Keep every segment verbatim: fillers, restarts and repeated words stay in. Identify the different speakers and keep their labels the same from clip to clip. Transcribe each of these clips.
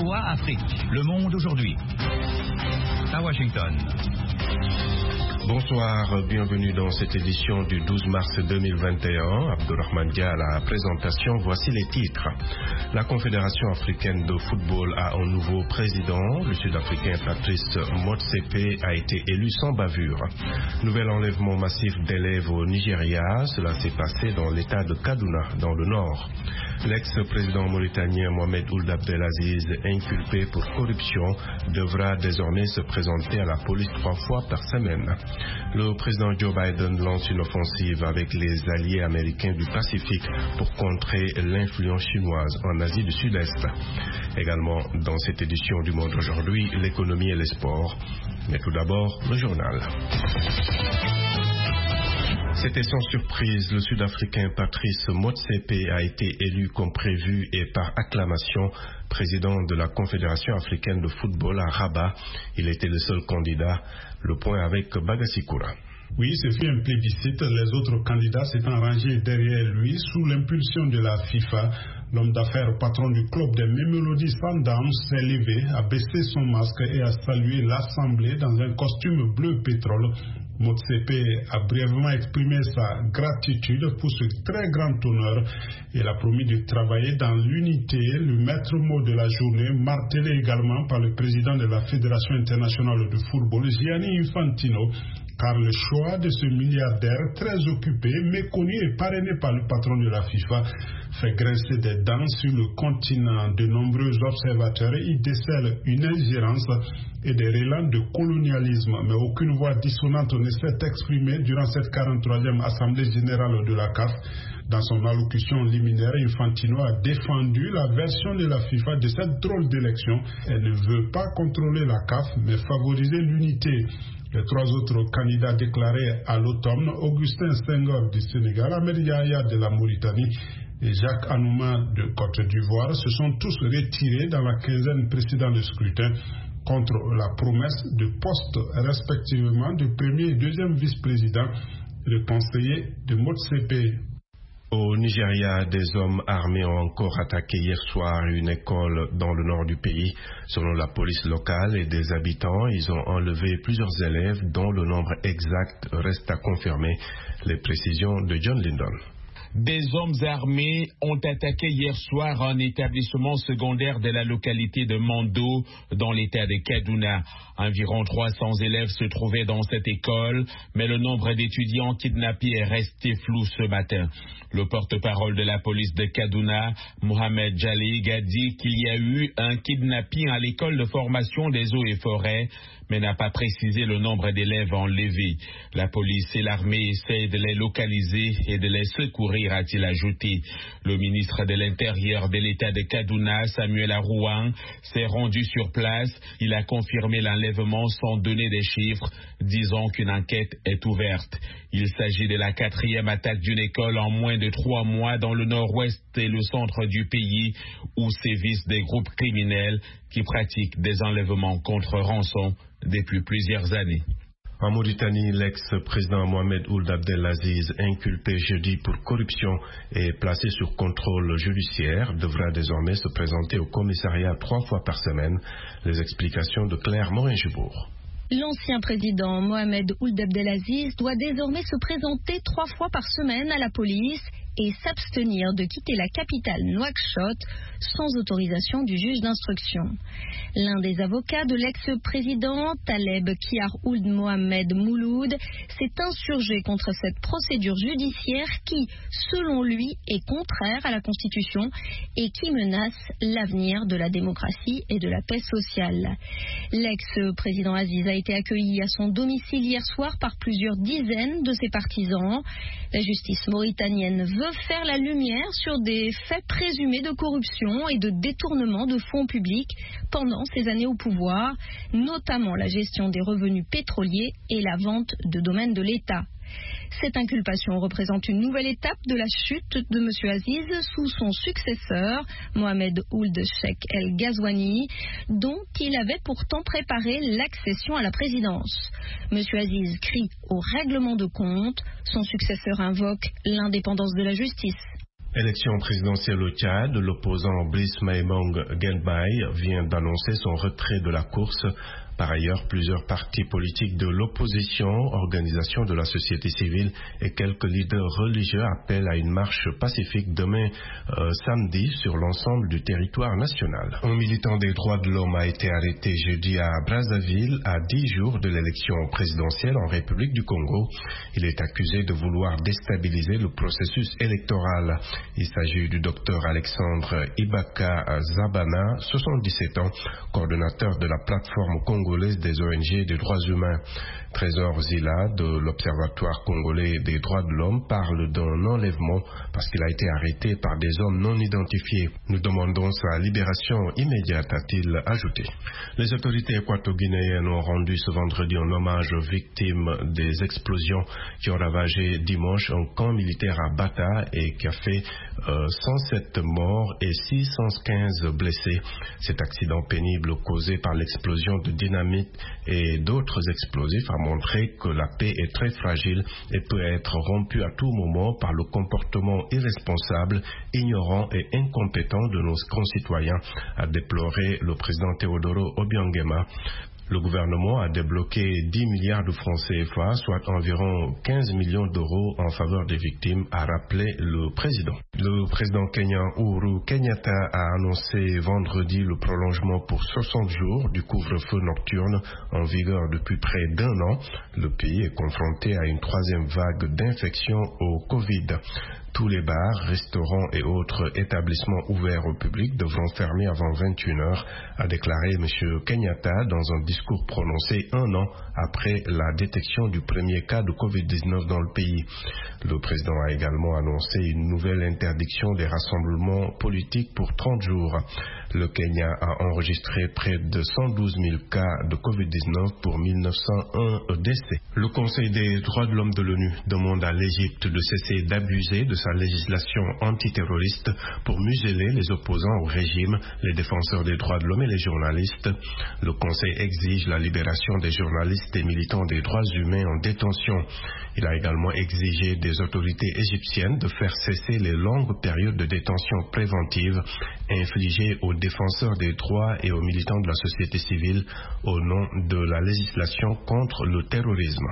Speaker 1: V O A Afrique, Le Monde aujourd'hui. À Washington.
Speaker 2: Bonsoir, bienvenue dans cette édition du douze mars deux mille vingt et un. Abdurrahman Dia à la présentation, voici les titres. La Confédération africaine de football a un nouveau président. Le Sud-Africain Patrice Motsepe a été élu sans bavure. Nouvel enlèvement massif d'élèves au Nigeria. Cela s'est passé dans l'état de Kaduna, dans le nord. L'ex-président mauritanien Mohamed Ould Abdelaziz, inculpé pour corruption, devra désormais se présenter à la police trois fois par semaine. Le président Joe Biden lance une offensive avec les alliés américains du Pacifique pour contrer l'influence chinoise en Asie du Sud-Est. Également dans cette édition du Monde aujourd'hui, l'économie et les sports. Mais tout d'abord, le journal. C'était sans surprise, le Sud-Africain Patrice Motsepe a été élu comme prévu et par acclamation président de la Confédération africaine de football à Rabat. Il était le seul candidat. Le point avec Bagasikura.
Speaker 3: Oui, ce fut un plébiscite. Les autres candidats s'étant rangés derrière lui sous l'impulsion de la FIFA. L'homme d'affaires patron du club des Mamelodi Sundowns s'est levé, a baissé son masque et a salué l'Assemblée dans un costume bleu pétrole. Motsepe a brièvement exprimé sa gratitude pour ce très grand honneur. Il a promis de travailler dans l'unité, le maître mot de la journée, martelé également par le président de la Fédération internationale de football, Gianni Infantino, car le choix de ce milliardaire très occupé, méconnu et parrainé par le patron de la FIFA, fait grincer des dents sur le continent. De nombreux observateurs y décèlent une ingérence et des relents de colonialisme, mais aucune voix dissonante ne s'est exprimée durant cette quarante-troisième Assemblée générale de la C A F. Dans son allocution liminaire, Infantino a défendu la version de la FIFA de cette drôle d'élection. Elle ne veut pas contrôler la C A F, mais favoriser l'unité. Les trois autres candidats déclarés à l'automne, Augustin Senghor du Sénégal, Ahmed Yahya de la Mauritanie et Jacques Anouma de Côte d'Ivoire, se sont tous retirés dans la quinzaine précédente du scrutin contre la promesse de postes respectivement de premier et deuxième vice-président et de conseiller de Motsepe.
Speaker 2: Au Nigeria, des hommes armés ont encore attaqué hier soir une école dans le nord du pays. Selon la police locale et des habitants, ils ont enlevé plusieurs élèves dont le nombre exact reste à confirmer. Les précisions de John Lyndon.
Speaker 4: Des hommes armés ont attaqué hier soir un établissement secondaire de la localité de Mando, dans l'état de Kaduna. Environ trois cents élèves se trouvaient dans cette école, mais le nombre d'étudiants kidnappés est resté flou ce matin. Le porte-parole de la police de Kaduna, Mohamed Jalig, a dit qu'il y a eu un kidnapping à l'école de formation des eaux et forêts, mais n'a pas précisé le nombre d'élèves enlevés. La police et l'armée essaient de les localiser et de les secourir, a-t-il ajouté. Le ministre de l'Intérieur de l'État de Kaduna, Samuel Arouan, s'est rendu sur place. Il a confirmé l'enlèvement sans donner des chiffres, disant qu'une enquête est ouverte. Il s'agit de la quatrième attaque d'une école en moins de trois mois dans le nord-ouest et le centre du pays, où sévissent des groupes criminels qui pratiquent des enlèvements contre rançon depuis plusieurs années.
Speaker 2: En Mauritanie, l'ex-président Mohamed Ould Abdelaziz, inculpé jeudi pour corruption et placé sur contrôle judiciaire, devra désormais se présenter au commissariat trois fois par semaine. Les explications de Claire Morin-Gibourg.
Speaker 5: L'ancien président Mohamed Ould Abdelaziz doit désormais se présenter trois fois par semaine à la police et s'abstenir de quitter la capitale Nouakchott sans autorisation du juge d'instruction. L'un des avocats de l'ex-président, Taleb Kiar Ould Mohamed Mouloud, s'est insurgé contre cette procédure judiciaire qui, selon lui, est contraire à la Constitution et qui menace l'avenir de la démocratie et de la paix sociale. L'ex-président Aziz a été accueilli à son domicile hier soir par plusieurs dizaines de ses partisans. La justice mauritanienne veut faire la lumière sur des faits présumés de corruption et de détournement de fonds publics pendant ses années au pouvoir, notamment la gestion des revenus pétroliers et la vente de domaines de l'État. Cette inculpation représente une nouvelle étape de la chute de M. Aziz sous son successeur, Mohamed Ould Cheikh El Ghazouani, dont il avait pourtant préparé l'accession à la présidence. M. Aziz crie au règlement de compte, son successeur invoque l'indépendance de la justice.
Speaker 2: Élection présidentielle au Tchad, l'opposant Brice Maïmong Guelbaï vient d'annoncer son retrait de la course. Par ailleurs, plusieurs partis politiques de l'opposition, organisations de la société civile et quelques leaders religieux appellent à une marche pacifique demain euh, samedi sur l'ensemble du territoire national. Un militant des droits de l'homme a été arrêté jeudi à Brazzaville à dix jours de l'élection présidentielle en République du Congo. Il est accusé de vouloir déstabiliser le processus électoral. Il s'agit du docteur Alexandre Ibaka Zabana, soixante-dix-sept ans, coordonnateur de la plateforme congolaise des O N G des droits humains. Trésor Zila de l'Observatoire congolais des droits de l'homme parle d'un enlèvement parce qu'il a été arrêté par des hommes non identifiés. Nous demandons sa libération immédiate, a-t-il ajouté. Les autorités équato-guinéennes ont rendu ce vendredi un hommage aux victimes des explosions qui ont ravagé dimanche un camp militaire à Bata et qui a fait euh, cent sept morts et six cent quinze blessés. Cet accident pénible causé par l'explosion de dynamite et d'autres explosifs a montré que la paix est très fragile et peut être rompue à tout moment par le comportement irresponsable, ignorant et incompétent de nos concitoyens, a déploré le président Teodoro Obiangema. Le gouvernement a débloqué dix milliards de francs C F A, soit environ quinze millions d'euros en faveur des victimes, a rappelé le président. Le président kenyan Uhuru Kenyatta a annoncé vendredi le prolongement pour soixante jours du couvre-feu nocturne en vigueur depuis près d'un an. Le pays est confronté à une troisième vague d'infection au Covid. Tous les bars, restaurants et autres établissements ouverts au public devront fermer avant vingt et une heures, a déclaré M. Kenyatta dans un discours prononcé un an après la détection du premier cas de covid dix-neuf dans le pays. Le président a également annoncé une nouvelle interdiction des rassemblements politiques pour trente jours. Le Kenya a enregistré près de cent douze mille cas de covid dix-neuf pour mille neuf cent un décès. Le Conseil des droits de l'homme de l'ONU demande à l'Égypte de cesser d'abuser de sa législation antiterroriste pour museler les opposants au régime, les défenseurs des droits de l'homme et les journalistes. Le Conseil exige la libération des journalistes et militants des droits humains en détention. Il a également exigé des autorités égyptiennes de faire cesser les longues périodes de détention préventive infligées aux défenseurs des droits et aux militants de la société civile au nom de la législation contre le terrorisme.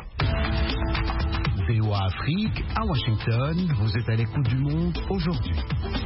Speaker 1: V O A Afrique, à Washington, vous êtes à l'écoute du monde aujourd'hui.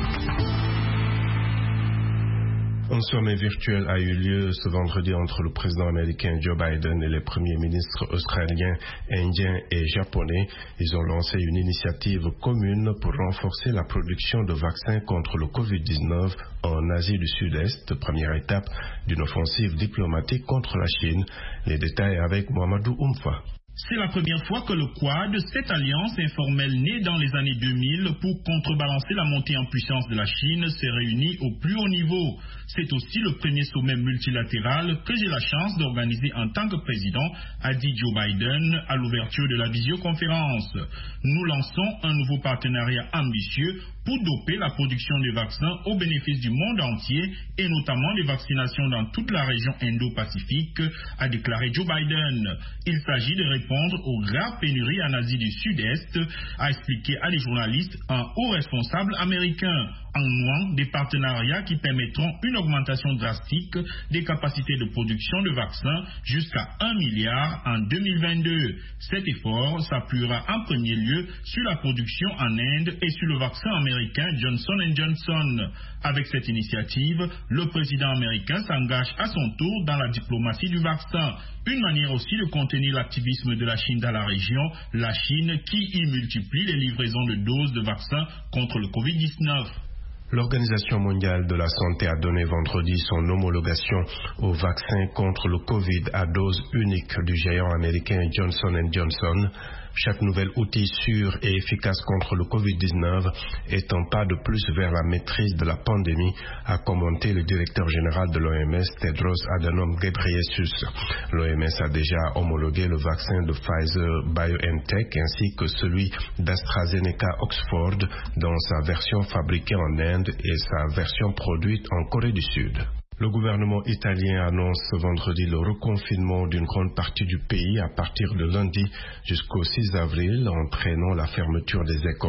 Speaker 2: Un sommet virtuel a eu lieu ce vendredi entre le président américain Joe Biden et les premiers ministres australiens, indiens et japonais. Ils ont lancé une initiative commune pour renforcer la production de vaccins contre le covid dix-neuf en Asie du Sud-Est, première étape d'une offensive diplomatique contre la Chine. Les détails avec Mohamedou Oumfa.
Speaker 6: C'est la première fois que le Quad, cette alliance informelle née dans les années deux mille pour contrebalancer la montée en puissance de la Chine, s'est réunie au plus haut niveau. C'est aussi le premier sommet multilatéral que j'ai la chance d'organiser en tant que président, a dit Joe Biden à l'ouverture de la visioconférence. Nous lançons un nouveau partenariat ambitieux pour doper la production de vaccins au bénéfice du monde entier et notamment les vaccinations dans toute la région Indo-Pacifique, a déclaré Joe Biden. Il s'agit de répondre aux graves pénuries en Asie du Sud-Est, a expliqué à des journalistes un haut responsable américain, en nouant des partenariats qui permettront une augmentation drastique des capacités de production de vaccins jusqu'à un milliard en deux mille vingt-deux. Cet effort s'appuiera en premier lieu sur la production en Inde et sur le vaccin américain Johnson and Johnson. Avec cette initiative, le président américain s'engage à son tour dans la diplomatie du vaccin. Une manière aussi de contenir l'activisme de la Chine dans la région, la Chine qui y multiplie les livraisons de doses de vaccins contre le covid dix-neuf.
Speaker 2: L'Organisation mondiale de la santé a donné vendredi son homologation au vaccin contre le Covid à dose unique du géant américain Johnson and Johnson. Chaque nouvel outil sûr et efficace contre le covid dix-neuf est un pas de plus vers la maîtrise de la pandémie, a commenté le directeur général de l'O M S, Tedros Adhanom Ghebreyesus. L'O M S a déjà homologué le vaccin de Pfizer-BioNTech ainsi que celui d'AstraZeneca Oxford dans sa version fabriquée en Inde et sa version produite en Corée du Sud. Le gouvernement italien annonce ce vendredi le reconfinement d'une grande partie du pays à partir de lundi jusqu'au six avril, entraînant la fermeture des écoles,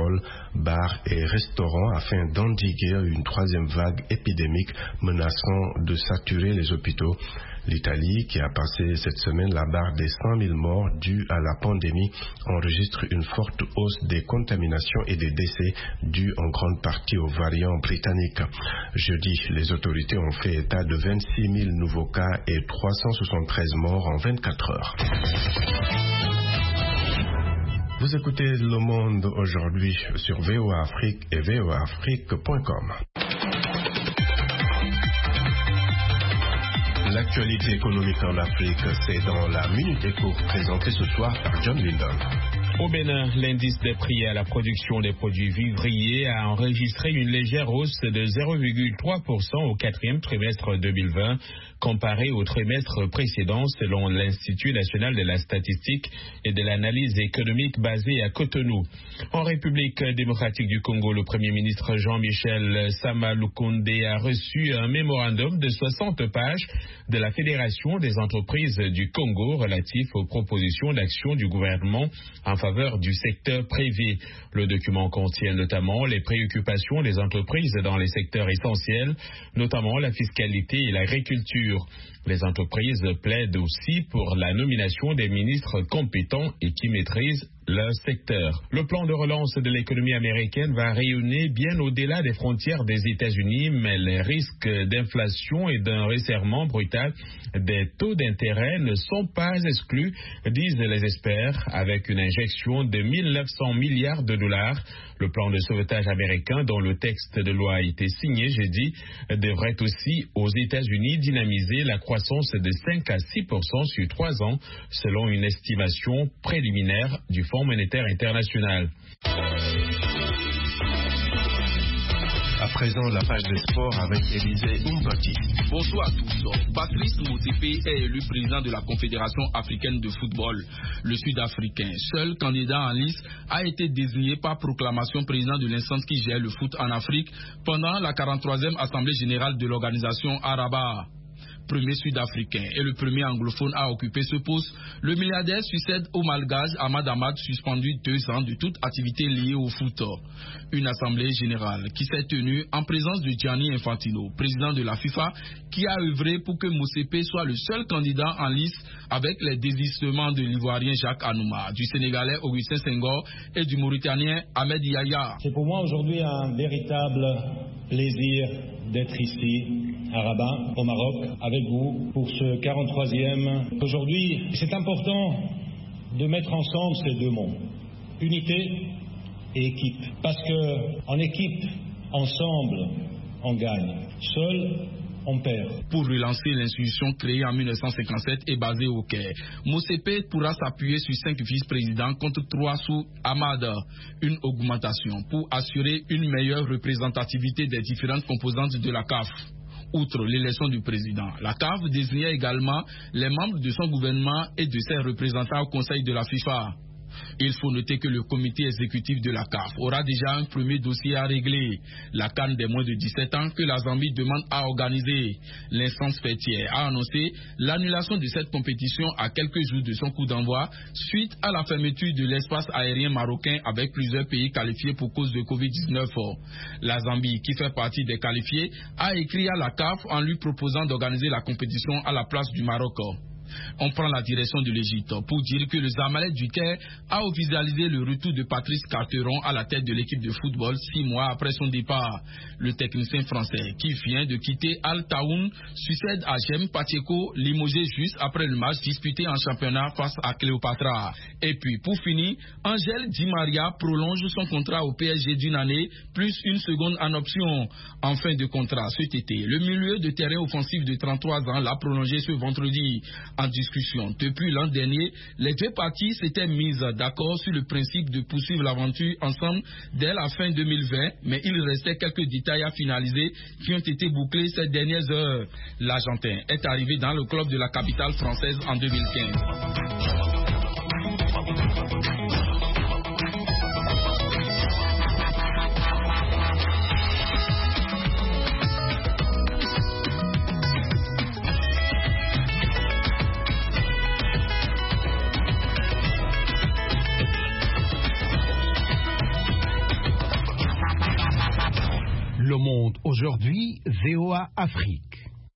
Speaker 2: bars et restaurants afin d'endiguer une troisième vague épidémique menaçant de saturer les hôpitaux. L'Italie, qui a passé cette semaine la barre des cent mille morts dues à la pandémie, enregistre une forte hausse des contaminations et des décès dus en grande partie aux variants britanniques. Jeudi, les autorités ont fait état de vingt-six mille nouveaux cas et trois cent soixante-treize morts en vingt-quatre heures. Vous écoutez Le Monde aujourd'hui sur V O A Afrique et V O A Afrique point com. L'actualité économique en Afrique, c'est dans la Minute Éco présentée ce soir par John Lindon.
Speaker 4: Au Bénin, l'indice des prix à la production des produits vivriers a enregistré une légère hausse de zéro virgule trois pour cent au quatrième trimestre deux mille vingt, comparé au trimestre précédent, selon l'Institut national de la statistique et de l'analyse économique basé à Cotonou. En République démocratique du Congo, le Premier ministre Jean-Michel Sama Lukonde a reçu un mémorandum de soixante pages de la Fédération des entreprises du Congo relatif aux propositions d'action du gouvernement en faveur du secteur privé. Le document contient notamment les préoccupations des entreprises dans les secteurs essentiels, notamment la fiscalité et l'agriculture. Les entreprises plaident aussi pour la nomination des ministres compétents et qui maîtrisent leur secteur. Le plan de relance de l'économie américaine va rayonner bien au-delà des frontières des États-Unis, mais les risques d'inflation et d'un resserrement brutal des taux d'intérêt ne sont pas exclus, disent les experts, avec une injection de mille neuf cents milliards de dollars. Le plan de sauvetage américain, dont le texte de loi a été signé jeudi, devrait aussi aux États-Unis dynamiser la croissance de cinq à six pour cent sur trois ans, selon une estimation préliminaire du Fonds monétaire international.
Speaker 2: À présent, la page des sports avec Élisée Umbati.
Speaker 7: Bonsoir à tous. Patrice Motsepe est élu président de la Confédération africaine de football. Le Sud-Africain, seul candidat en lice, a été désigné par proclamation président de l'instance qui gère le foot en Afrique pendant la quarante-troisième Assemblée générale de l'organisation Araba. Premier sud-africain et le premier anglophone à occuper ce poste, le milliardaire succède au malgache Ahmad Ahmad, suspendu deux ans de toute activité liée au foot. Une assemblée générale qui s'est tenue en présence de Gianni Infantino, président de la FIFA, qui a œuvré pour que Motsepe soit le seul candidat en lice avec les désistements de l'Ivoirien Jacques Anouma, du Sénégalais Augustin Senghor et du Mauritanien Ahmed Yahya.
Speaker 8: C'est pour moi aujourd'hui un véritable plaisir d'être ici à Rabat, au Maroc, avec vous pour ce quarante-troisième. Aujourd'hui, c'est important de mettre ensemble ces deux mots, unité et équipe, parce que en équipe, ensemble, on gagne. Seul, on perd.
Speaker 7: Pour relancer l'institution créée en mille neuf cent cinquante-sept et basée au Caire, Motsepe pourra s'appuyer sur cinq vice-présidents contre trois sous Ahmad, une augmentation pour assurer une meilleure représentativité des différentes composantes de la C A F. Outre l'élection du président, la C A F désignait également les membres de son gouvernement et de ses représentants au Conseil de la FIFA. Il faut noter que le comité exécutif de la C A F aura déjà un premier dossier à régler, la CAN des moins de dix-sept ans que la Zambie demande à organiser. L'instance fêtière a annoncé l'annulation de cette compétition à quelques jours de son coup d'envoi suite à la fermeture de l'espace aérien marocain avec plusieurs pays qualifiés pour cause de covid dix-neuf. La Zambie, qui fait partie des qualifiés, a écrit à la C A F en lui proposant d'organiser la compétition à la place du Maroc. On prend la direction de l'Égypte pour dire que le Zamalek du Caire a officialisé le retour de Patrice Carteron à la tête de l'équipe de football six mois après son départ. Le technicien français qui vient de quitter Al Taoun succède à Jem Pacheco, limogé juste après le match disputé en championnat face à Cléopatra. Et puis pour finir, Angel Di Maria prolonge son contrat au P S G d'une année plus une seconde en option. En fin de contrat cet été, le milieu de terrain offensif de trente-trois ans l'a prolongé ce vendredi. En discussion depuis l'an dernier, les deux parties s'étaient mises d'accord sur le principe de poursuivre l'aventure ensemble dès la fin deux mille vingt, mais il restait quelques détails à finaliser qui ont été bouclés ces dernières heures. L'Argentin est arrivé dans le club de la capitale française en deux mille quinze.
Speaker 1: Le Monde aujourd'hui, V O A Afrique.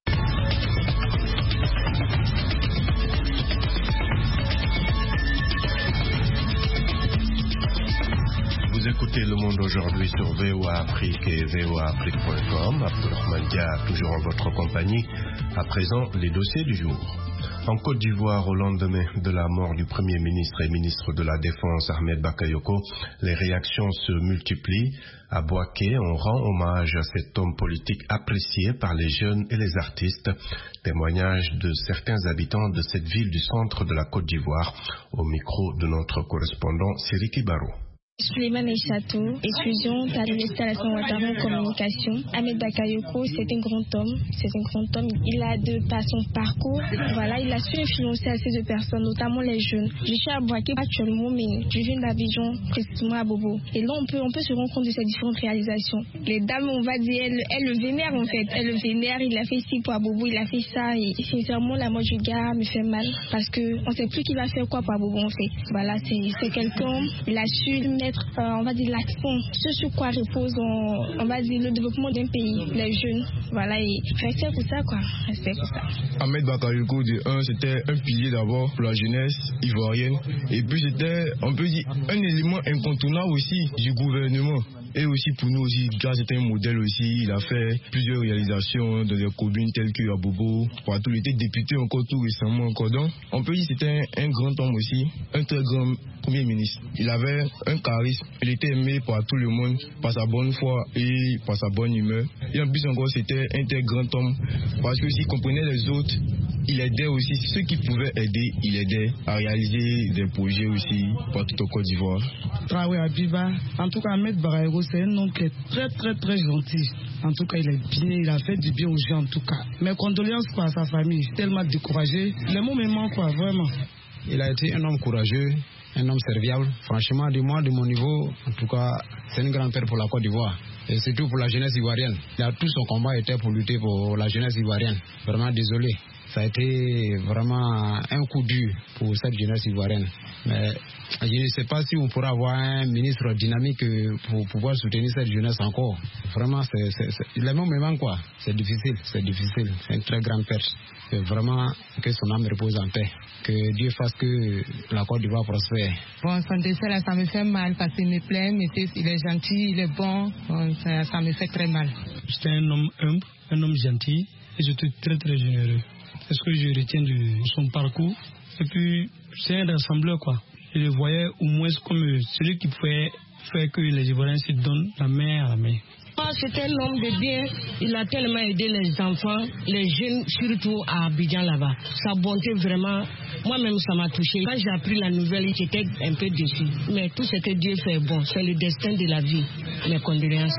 Speaker 2: Vous écoutez Le Monde aujourd'hui sur V O A Afrique et V O A Afrique point com. Abdourahmane Dia, toujours en votre compagnie. À présent, les dossiers du jour. En Côte d'Ivoire, au lendemain de la mort du Premier ministre et ministre de la Défense Ahmed Bakayoko, les réactions se multiplient. À Bouaké, on rend hommage à cet homme politique apprécié par les jeunes et les artistes. Témoignage de certains habitants de cette ville du centre de la Côte d'Ivoire, au micro de notre correspondant Siriki Baro.
Speaker 9: Suleiman Echato, étudiante à l'Université Alassane Ouattara en communication. Ahmed Bakayoko, c'est un grand homme. C'est un grand homme. Il a de par son parcours, voilà, il a su influencer assez de personnes, notamment les jeunes. Je suis à Bouaké actuellement, mais je viens d'Abidjan, précisément à Bobo. Et là, on peut, on peut se rendre compte de ses différentes réalisations. Les dames, on va dire, elles, elles le vénèrent en fait. Elles le vénèrent. Il a fait ci pour Bobo, il a fait ça. Et sincèrement, la mort du gars me fait mal parce que on sait plus qui va faire quoi pour Bobo en fait. Voilà, c'est quelqu'un. Il a su mettre, euh, on va dire, l'accent ce sur quoi repose, on, on va dire, le développement d'un pays, les jeunes. Voilà, et respect pour ça, quoi. Respect pour ça.
Speaker 10: Ahmed Bakayoko, de un, c'était un pilier d'abord pour la jeunesse ivoirienne. Et puis, c'était, on peut dire, un élément incontournable aussi du gouvernement. Et aussi pour nous aussi, Dia c'était un modèle aussi. Il a fait plusieurs réalisations dans des communes telles que Abobo. Partout, il était député encore tout récemment encore. Donc, on peut dire que c'était un, un grand homme aussi, un très grand premier ministre. Il avait un charisme. Il était aimé par tout le monde, par sa bonne foi et par sa bonne humeur. Et en plus encore, c'était un très grand homme parce que s'il comprenait les autres, il aidait aussi ceux qui pouvaient aider. Il aidait à réaliser des projets aussi partout au Côte d'Ivoire.
Speaker 11: Traoré Abiba, en tout cas, Ahmed Bakayoko, c'est un homme qui est très très très gentil. En tout cas, il est bien, il a fait du bien aux gens en tout cas. Mes condoléances quoi, à sa famille, tellement découragé. Les mots me manquent quoi, vraiment.
Speaker 12: Il a été un homme courageux, un homme serviable. Franchement, de moi, de mon niveau, en tout cas, c'est un grand-père pour la Côte d'Ivoire. Et surtout pour la jeunesse ivoirienne. Il a tout son combat était pour lutter pour la jeunesse ivoirienne. Vraiment désolé. Ça a été vraiment un coup dur pour cette jeunesse ivoirienne. Mais je ne sais pas si on pourra avoir un ministre dynamique pour pouvoir soutenir cette jeunesse encore. Vraiment, c'est, c'est, c'est, les mots me manquent quoi. C'est difficile, c'est difficile. C'est une très grande perte. C'est vraiment que son âme repose en paix. Que Dieu fasse que la Côte d'Ivoire prospère.
Speaker 13: Bon, son décès là, ça me fait mal parce qu'il me plaît, mais il est gentil, il est bon. Bon, ça, ça me fait très mal.
Speaker 11: C'était un homme humble, un homme gentil et surtout très très généreux. C'est ce que je retiens de son parcours. Et puis, c'est un rassembleur, quoi. Je le voyais au moins comme celui qui pouvait faire que les Ivoiriens se donnent la main à la main.
Speaker 14: C'était un homme de bien. Il a tellement aidé les enfants, les jeunes, surtout à Abidjan là-bas. Sa bonté, vraiment, moi-même, ça m'a touché. Quand j'ai appris la nouvelle, j'étais un peu déçu. Mais tout ce que Dieu fait, bon, c'est le destin de la vie. Mes condoléances.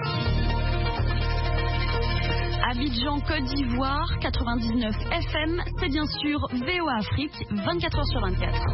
Speaker 15: Abidjan, Côte d'Ivoire, quatre-vingt-dix-neuf F M, c'est bien sûr V O A Afrique, vingt-quatre heures sur vingt-quatre.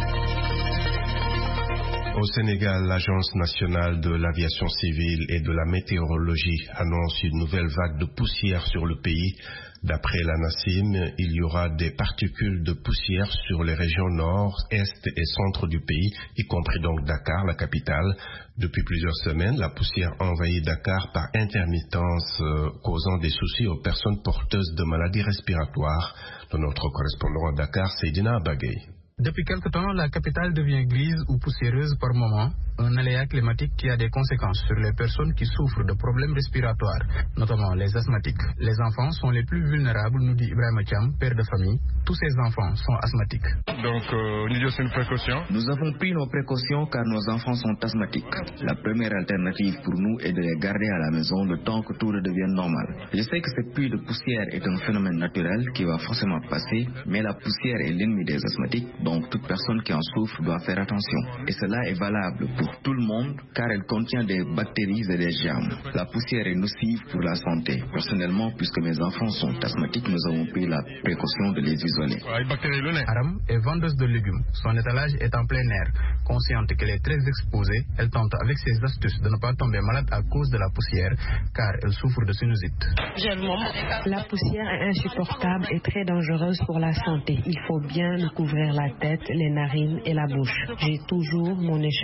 Speaker 2: Au Sénégal, l'Agence nationale de l'aviation civile et de la météorologie annonce une nouvelle vague de poussière sur le pays. D'après l'ANACIM, il y aura des particules de poussière sur les régions nord, est et centre du pays, y compris donc Dakar, la capitale. Depuis plusieurs semaines, la poussière envahit Dakar par intermittence, euh, causant des soucis aux personnes porteuses de maladies respiratoires. De notre correspondant à Dakar, Seydina Abagay.
Speaker 16: Depuis quelque temps, la capitale devient grise ou poussiéreuse par moment, un aléa climatique qui a des conséquences sur les personnes qui souffrent de problèmes respiratoires, notamment les asthmatiques. Les enfants sont les plus vulnérables, nous dit Ibrahima Thiam, père de famille. Tous ces enfants sont asthmatiques.
Speaker 17: Donc, euh, nous avons une précaution.
Speaker 18: Nous avons pris nos précautions car nos enfants sont asthmatiques. La première alternative pour nous est de les garder à la maison le temps que tout redevienne normal. Je sais que cette pluie de poussière est un phénomène naturel qui va forcément passer, mais la poussière est l'ennemi des asthmatiques. Donc toute personne qui en souffre doit faire attention. Et cela est valable pour tout le monde car elle contient des bactéries et des germes. La poussière est nocive pour la santé. Personnellement, puisque mes enfants sont asthmatiques, nous avons pris la précaution de les isoler.
Speaker 16: Aram est vendeuse de légumes. Son étalage est en plein air. Consciente qu'elle est très exposée, elle tente avec ses astuces de ne pas tomber malade à cause de la poussière car elle souffre de sinusite.
Speaker 19: La poussière est insupportable et très dangereuse pour la santé. Il faut bien nous couvrir la tête, les narines et la bouche. J'ai toujours mon écharpe sur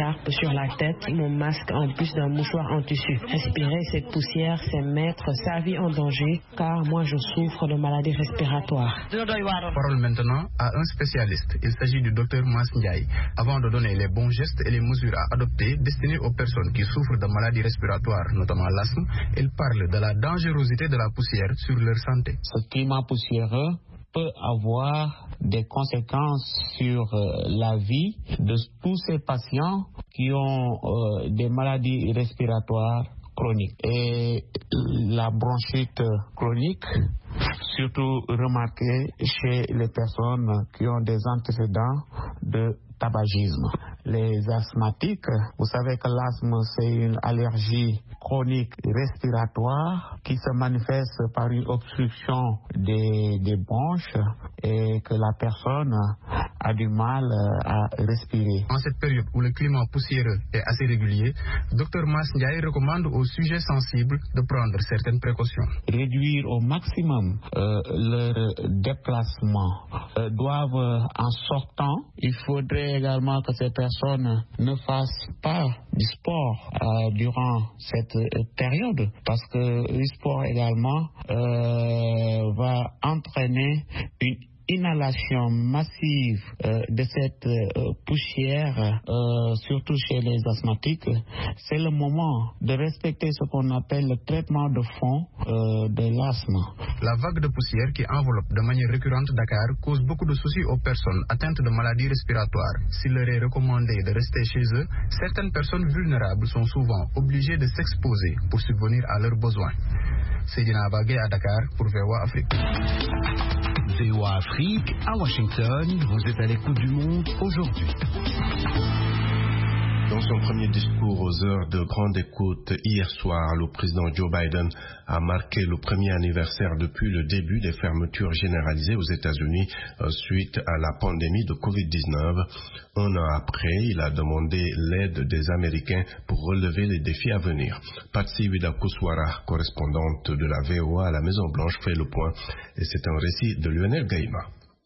Speaker 19: sur la tête mon masque en plus d'un mouchoir en tissu. Respirer cette poussière, c'est mettre sa vie en danger, car moi je souffre de maladies respiratoires.
Speaker 16: Parole maintenant à un spécialiste. Il s'agit du docteur Mas Ndiaye. Avant de donner les bons gestes et les mesures à adopter destinées aux personnes qui souffrent de maladies respiratoires, notamment l'asthme, il parle de la dangerosité de la poussière sur leur santé.
Speaker 20: Ce climat poussiéreux peut avoir des conséquences sur euh, la vie de tous ces patients qui ont euh, des maladies respiratoires chroniques. Et la bronchite chronique, surtout remarquée chez les personnes qui ont des antécédents de tabagisme. Les asthmatiques, vous savez que l'asthme c'est une allergie chronique respiratoire qui se manifeste par une obstruction des, des bronches et que la personne a du mal à respirer.
Speaker 16: En cette période où le climat poussiéreux est assez régulier, docteur Mas Ndiaye recommande aux sujets sensibles de prendre certaines précautions.
Speaker 20: Réduire au maximum euh, leur déplacement. Euh, doivent en sortant, il faudrait également que ces personnes ne fassent pas du sport euh, durant cette euh, période parce que le sport également euh, va entraîner une inhalation massive euh, de cette euh, poussière, euh, surtout chez les asthmatiques. C'est le moment de respecter ce qu'on appelle le traitement de fond euh, de l'asthme.
Speaker 16: La vague de poussière qui enveloppe de manière récurrente Dakar cause beaucoup de soucis aux personnes atteintes de maladies respiratoires. S'il leur est recommandé de rester chez eux, certaines personnes vulnérables sont souvent obligées de s'exposer pour subvenir à leurs besoins. Seydina Abagé à Dakar pour V O A Afrique.
Speaker 1: V O A Afrique à Washington, vous êtes à l'écoute du monde aujourd'hui.
Speaker 2: Dans son premier discours aux heures de grande écoute hier soir, le président Joe Biden a marqué le premier anniversaire depuis le début des fermetures généralisées aux États-Unis suite à la pandémie de covid dix-neuf. Un an après, il a demandé l'aide des Américains pour relever les défis à venir. Patsy Widakuswara, correspondante de la V O A à la Maison-Blanche, fait le point et c'est un récit de Lionel Gaïma.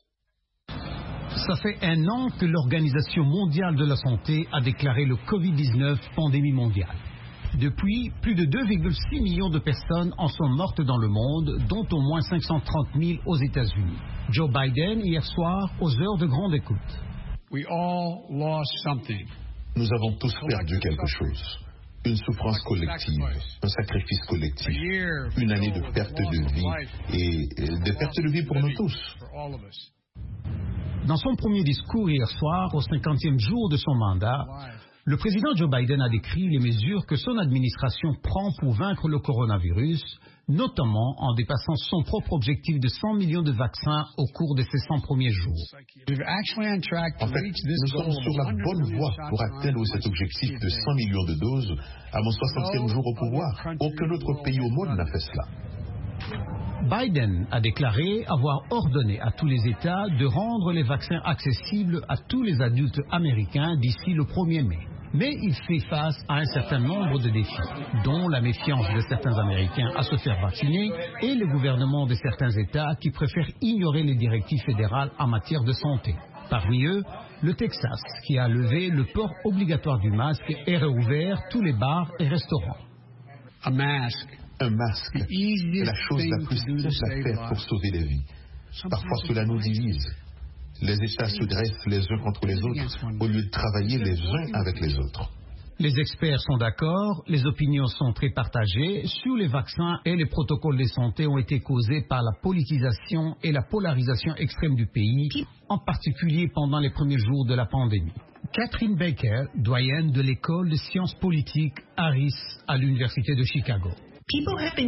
Speaker 21: Ça fait un an que l'Organisation mondiale de la santé a déclaré le covid dix-neuf pandémie mondiale. Depuis, plus de deux virgule six millions de personnes en sont mortes dans le monde, dont au moins cinq cent trente mille aux États-Unis. Joe Biden, hier soir, aux heures de grande écoute.
Speaker 22: We all lost something.
Speaker 23: Nous avons tous perdu quelque chose. Une souffrance collective, un sacrifice collectif, une année de perte de vie et de perte de vie pour nous tous.
Speaker 21: Dans son premier discours hier soir, au cinquantième jour de son mandat, le président Joe Biden a décrit les mesures que son administration prend pour vaincre le coronavirus, notamment en dépassant son propre objectif de cent millions de vaccins au cours de ces cent premiers jours.
Speaker 23: En fait, nous sommes sur la bonne voie pour atteindre cet objectif de cent millions de doses à mon soixantième jour au pouvoir. Aucun autre pays au monde n'a fait cela.
Speaker 21: Biden a déclaré avoir ordonné à tous les États de rendre les vaccins accessibles à tous les adultes américains d'ici le premier mai. Mais il fait face à un certain nombre de défis, dont la méfiance de certains Américains à se faire vacciner et le gouvernement de certains États qui préfèrent ignorer les directives fédérales en matière de santé. Parmi eux, le Texas, qui a levé le port obligatoire du masque et réouvert tous les bars et restaurants.
Speaker 22: Un masque.
Speaker 23: Un masque est la chose la plus simple à faire pour sauver des vies. Parfois, cela nous divise. Les États se dressent les uns contre les autres au lieu de travailler les uns avec les autres.
Speaker 21: Les experts sont d'accord, les opinions sont très partagées sur les vaccins et les protocoles de santé ont été causés par la politisation et la polarisation extrême du pays, en particulier pendant les premiers jours de la pandémie. Catherine Baker, doyenne de l'école de sciences politiques Harris à l'université de Chicago.
Speaker 24: Les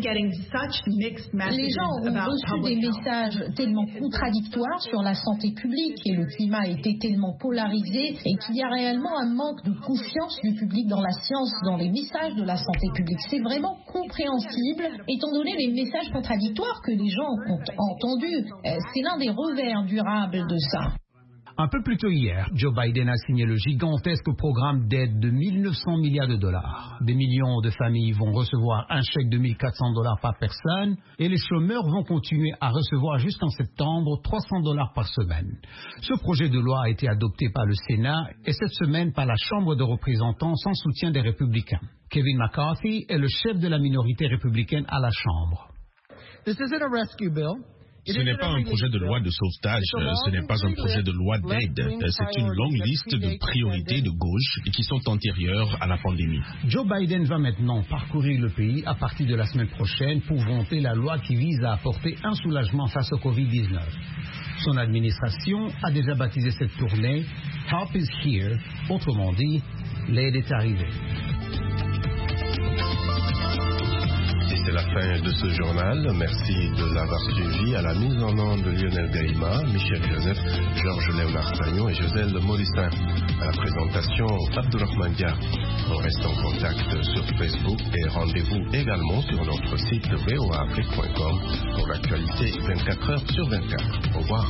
Speaker 24: gens ont reçu des messages tellement contradictoires sur la santé publique et le climat a été tellement polarisé et qu'il y a réellement un manque de confiance du public dans la science, dans les messages de la santé publique. C'est vraiment compréhensible étant donné les messages contradictoires que les gens ont entendus. C'est l'un des revers durables de ça.
Speaker 21: Un peu plus tôt hier, Joe Biden a signé le gigantesque programme d'aide de mille neuf cents milliards de dollars. Des millions de familles vont recevoir un chèque de mille quatre cents dollars par personne et les chômeurs vont continuer à recevoir jusqu'en septembre trois cents dollars par semaine. Ce projet de loi a été adopté par le Sénat et cette semaine par la Chambre de représentants sans soutien des républicains. Kevin McCarthy est le chef de la minorité républicaine à la Chambre.
Speaker 3: This isn't a rescue bill.
Speaker 4: Ce n'est pas un projet de loi de sauvetage, ce n'est pas un projet de loi d'aide, c'est une longue liste de priorités de gauche qui sont antérieures à la pandémie.
Speaker 21: Joe Biden va maintenant parcourir le pays à partir de la semaine prochaine pour vanter la loi qui vise à apporter un soulagement face au covid dix-neuf. Son administration a déjà baptisé cette tournée « Help is here », autrement dit, l'aide est arrivée.
Speaker 2: C'est la fin de ce journal. Merci de l'avoir suivi. À la mise en onde de Lionel Gaïma, Michel Joseph, Georges Léonard Sagnon et Joselle Morissin. À la présentation, Abdourahmane Dia. On reste en contact sur Facebook et rendez-vous également sur notre site v o a afrique point com pour l'actualité vingt-quatre heures sur vingt-quatre. Au revoir.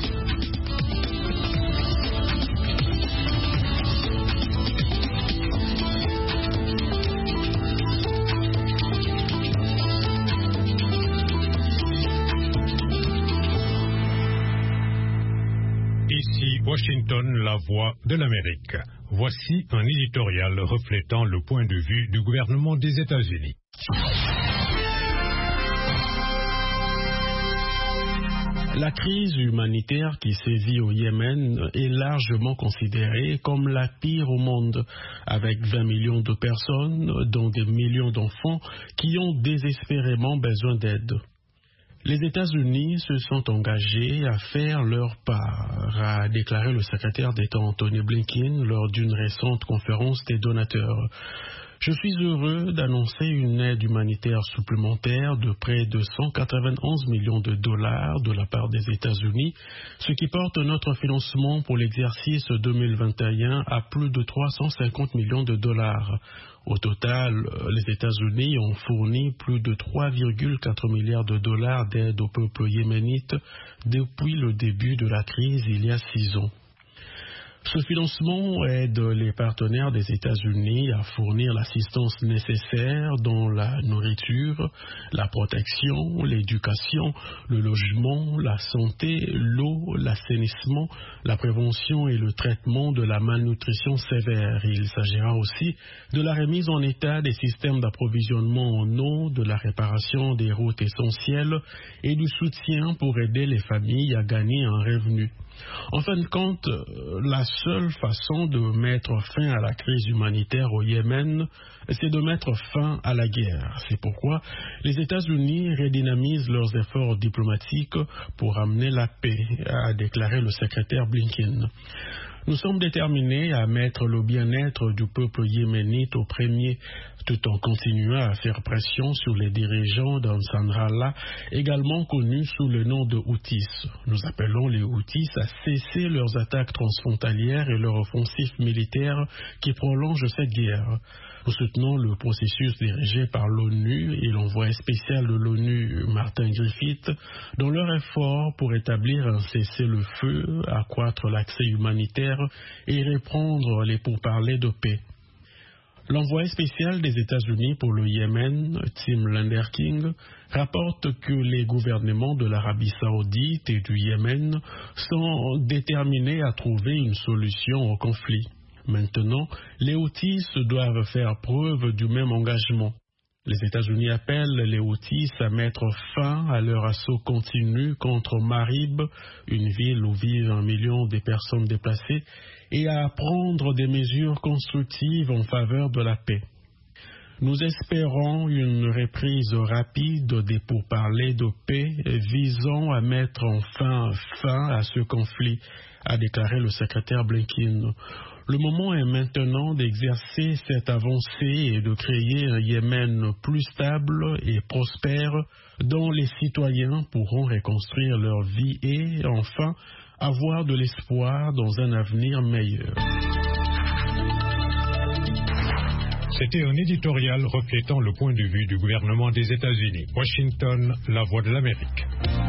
Speaker 5: Washington, la voix de l'Amérique. Voici un éditorial reflétant le point de vue du gouvernement des États-Unis.
Speaker 6: La crise humanitaire qui sévit au Yémen est largement considérée comme la pire au monde, avec vingt millions de personnes, dont des millions d'enfants, qui ont désespérément besoin d'aide. Les États-Unis se sont engagés à faire leur part, a déclaré le secrétaire d'État Anthony Blinken lors d'une récente conférence des donateurs. Je suis heureux d'annoncer une aide humanitaire supplémentaire de près de cent quatre-vingt-onze millions de dollars de la part des États-Unis, ce qui porte notre financement pour l'exercice deux mille vingt et un à plus de trois cent cinquante millions de dollars. Au total, les États-Unis ont fourni plus de trois virgule quatre milliards de dollars d'aide au peuple yéménite depuis le début de la crise il y a six ans. Ce financement aide les partenaires des États-Unis à fournir l'assistance nécessaire dans la nourriture, la protection, l'éducation, le logement, la santé, l'eau, l'assainissement, la prévention et le traitement de la malnutrition sévère. Il s'agira aussi de la remise en état des systèmes d'approvisionnement en eau, de la réparation des routes essentielles et du soutien pour aider les familles à gagner un revenu. En fin de compte, la seule façon de mettre fin à la crise humanitaire au Yémen, c'est de mettre fin à la guerre. C'est pourquoi les États-Unis redynamisent leurs efforts diplomatiques pour amener la paix, a déclaré le secrétaire Blinken. Nous sommes déterminés à mettre le bien-être du peuple yéménite au premier, tout en continuant à faire pression sur les dirigeants d'Ansarallah, également connus sous le nom de Houthis. Nous appelons les Houthis à cesser leurs attaques transfrontalières et leur offensive militaire qui prolonge cette guerre. Nous soutenons le processus dirigé par l'ONU et l'envoyé spécial de l'ONU, Martin Griffiths, dans leur effort pour établir un cessez-le-feu, accroître l'accès humanitaire et reprendre les pourparlers de paix. L'envoyé spécial des États-Unis pour le Yémen, Tim Landerking, rapporte que les gouvernements de l'Arabie saoudite et du Yémen sont déterminés à trouver une solution au conflit. Maintenant, les Houthis doivent faire preuve du même engagement. Les États-Unis appellent les Houthis à mettre fin à leur assaut continu contre Marib, une ville où vivent un million de personnes déplacées, et à prendre des mesures constructives en faveur de la paix. Nous espérons une reprise rapide des pourparlers de paix visant à mettre enfin fin à ce conflit, a déclaré le secrétaire Blinken. Le moment est maintenant d'exercer cette avancée et de créer un Yémen plus stable et prospère dont les citoyens pourront reconstruire leur vie et, enfin, avoir de l'espoir dans un avenir meilleur.
Speaker 5: C'était un éditorial reflétant le point de vue du gouvernement des États-Unis. Washington, la voix de l'Amérique.